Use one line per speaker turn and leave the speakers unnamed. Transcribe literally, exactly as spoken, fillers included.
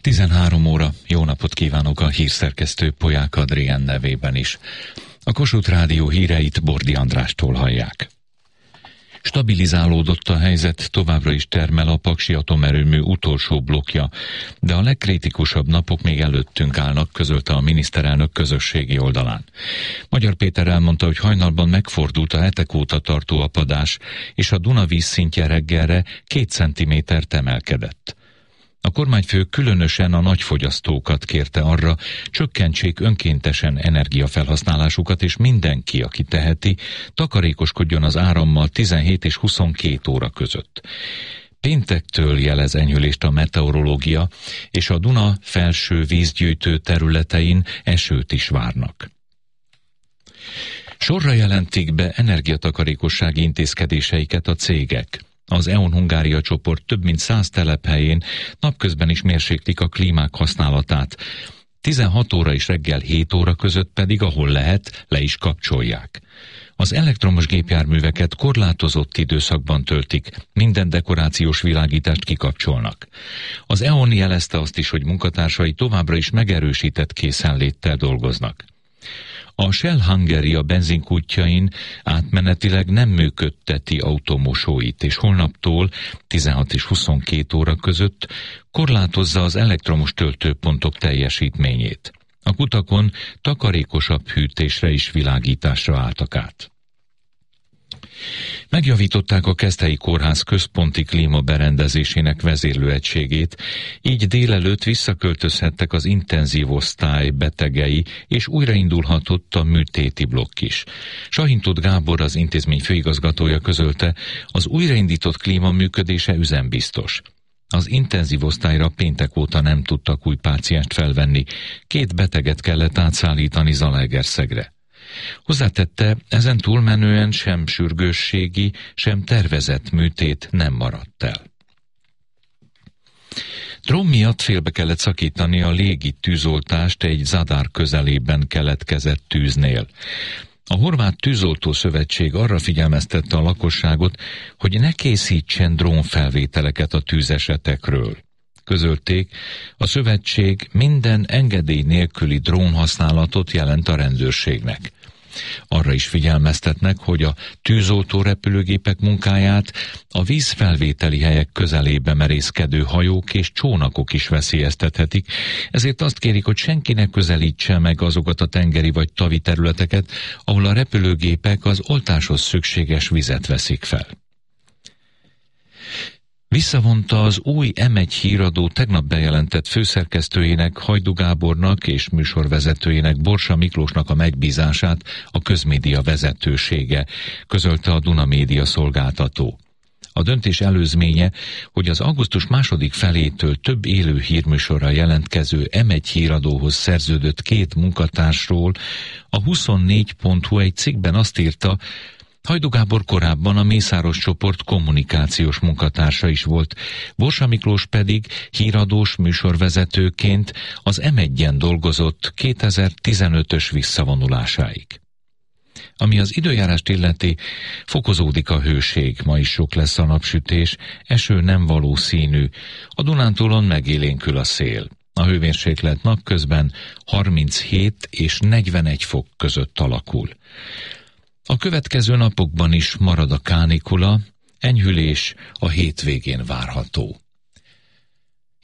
tizenhárom óra, jó napot kívánok a hírszerkesztő Polyák Adrián nevében is. A Kossuth Rádió híreit Bordi Andrástól hallják. Stabilizálódott a helyzet, továbbra is termel a Paksi atomerőmű utolsó blokkja, de a legkritikusabb napok még előttünk állnak, közölte a miniszterelnök közösségi oldalán. Magyar Péter elmondta, hogy hajnalban megfordult a hetek óta tartó apadás, és a Duna vízszintje reggelre két centimétert emelkedett. A kormányfő különösen a nagyfogyasztókat kérte arra, csökkentsék önkéntesen energiafelhasználásukat, és mindenki, aki teheti, takarékoskodjon az árammal tizenhét és huszonkét óra között. Péntektől jelez enyhülést a meteorológia, és a Duna felső vízgyűjtő területein esőt is várnak. Sorra jelentik be energiatakarékossági intézkedéseiket a cégek. Az e on Hungária csoport több mint száz telephelyén napközben is mérséklik a klímák használatát. tizenhat óra és reggel hét óra között pedig, ahol lehet, le is kapcsolják. Az elektromos gépjárműveket korlátozott időszakban töltik, minden dekorációs világítást kikapcsolnak. Az e on jelezte azt is, hogy munkatársai továbbra is megerősített készenléttel dolgoznak. A Shell Hungaria benzinkútjain átmenetileg nem működteti automosóit, és holnaptól tizenhat és huszonkét óra között korlátozza az elektromos töltőpontok teljesítményét. A kutakon takarékosabb hűtésre és világításra álltak át. Megjavították a Keszthelyi Kórház központi klímaberendezésének vezérlőegységét, így délelőtt visszaköltözhettek az intenzív osztály betegei, és újraindulhatott a műtéti blokk is. Sahintóth Gábor, az intézmény főigazgatója közölte, az újraindított klíma működése üzembiztos. Az intenzív osztályra péntek óta nem tudtak új pácienst felvenni, két beteget kellett átszállítani Zalaegerszegre. Hozzátette, ezen túlmenően sem sürgősségi, sem tervezett műtét nem maradt el. Drón miatt félbe kellett szakítani a légi tűzoltást egy Zadar közelében keletkezett tűznél. A Horvát Tűzoltó Szövetség arra figyelmeztette a lakosságot, hogy ne készítsen drónfelvételeket a tűzesetekről. Közölték, a szövetség minden engedély nélküli drónhasználatot jelent a rendőrségnek. Arra is figyelmeztetnek, hogy a tűzoltó repülőgépek munkáját a vízfelvételi helyek közelébe merészkedő hajók és csónakok is veszélyeztethetik, ezért azt kérik, hogy senki ne közelítse meg azokat a tengeri vagy tavi területeket, ahol a repülőgépek az oltáshoz szükséges vizet veszik fel. Visszavonta az új em egy híradó tegnap bejelentett főszerkesztőjének, Hajdú Gábornak és műsorvezetőjének, Borsa Miklósnak a megbízását a közmédia vezetősége, közölte a Duna Média szolgáltató. A döntés előzménye, hogy az augusztus második felétől több élő hírműsorra jelentkező em egy híradóhoz szerződött két munkatársról a huszonnégy pont hu egy cikkben azt írta, Hajdú Gábor korábban a Mészáros csoport kommunikációs munkatársa is volt, Borsa Miklós pedig híradós műsorvezetőként az em egyen dolgozott kétezer-tizenötös visszavonulásáig. Ami az időjárást illeti, fokozódik a hőség, ma is sok lesz a napsütés, eső nem valószínű, a Dunántúlon megélénkül a szél. A hőmérséklet napközben harminchét és negyvenegy fok között alakul. A következő napokban is marad a kánikula, enyhülés a hétvégén várható.